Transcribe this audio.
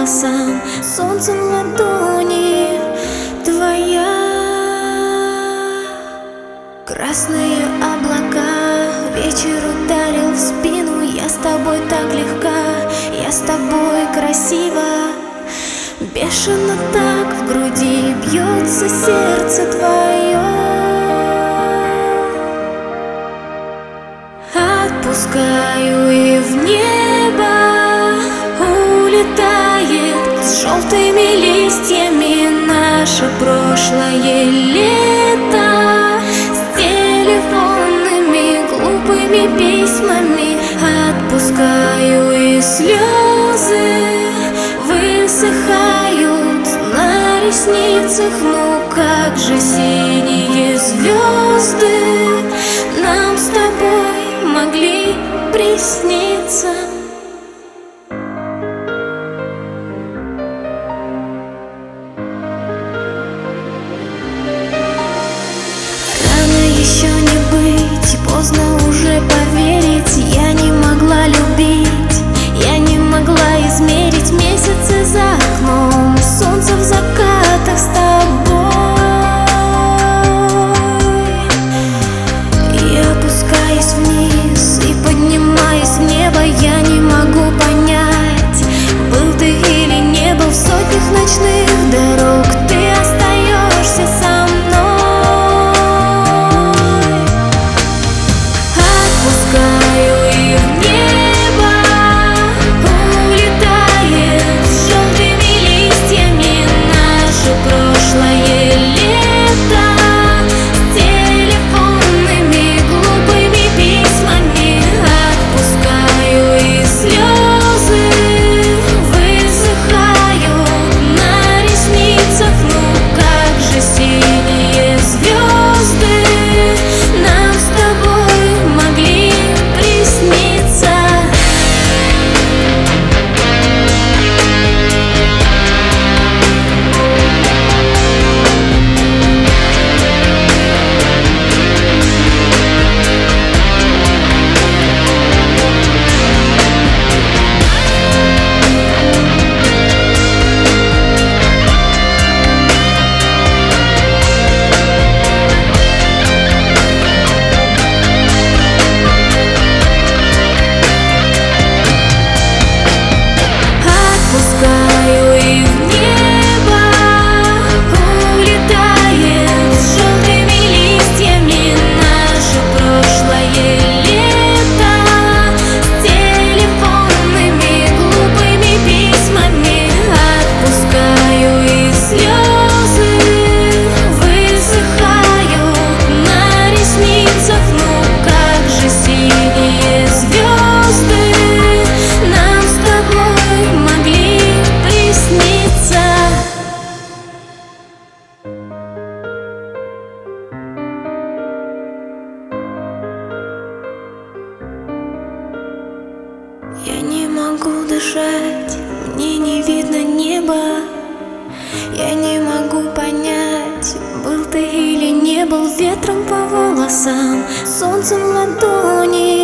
волосам, солнцем ладони твоя. Красные облака, вечер ударил в спину. Я с тобой так легка, я с тобой красива. Бешено так в груди бьется сердце твое. Отпускаю, и в небо улетает с желтыми листьями наше прошлое лето, с телефонными глупыми письмами. Отпускаю, и слезы высыхают на ресницах. Ну как же синие звезды нам с тобой могли присниться? Рано еще не быть, поздно уже поверить. Я не могла любить, я не могла измерить месяцы за окном, солнце в закатах с тобой. И опускаясь вниз, и поднимаясь в небо, я не могу понять, был ты или не был. В сотнях ночных дорог ты остаешься со мной. Отпускаю, и в небо улетает с желтыми листьями наше прошлое лето, с телефонными глупыми письмами. Отпускаю, и слезы высыхают на ресницах. Ну как же синие звезды нам с тобой могли присниться? Отпускаю, и в небо улетает с желтыми листьями наше прошлое лето, с телефонными глупыми письмами. Отпускаю, и слезы высыхают на ресницах. Ну как же синие звезды нам с тобой могли присниться? Я не могу дышать, мне не видно неба. Я не могу понять, был ты или не был. Ветром по волосам, солнцем ладони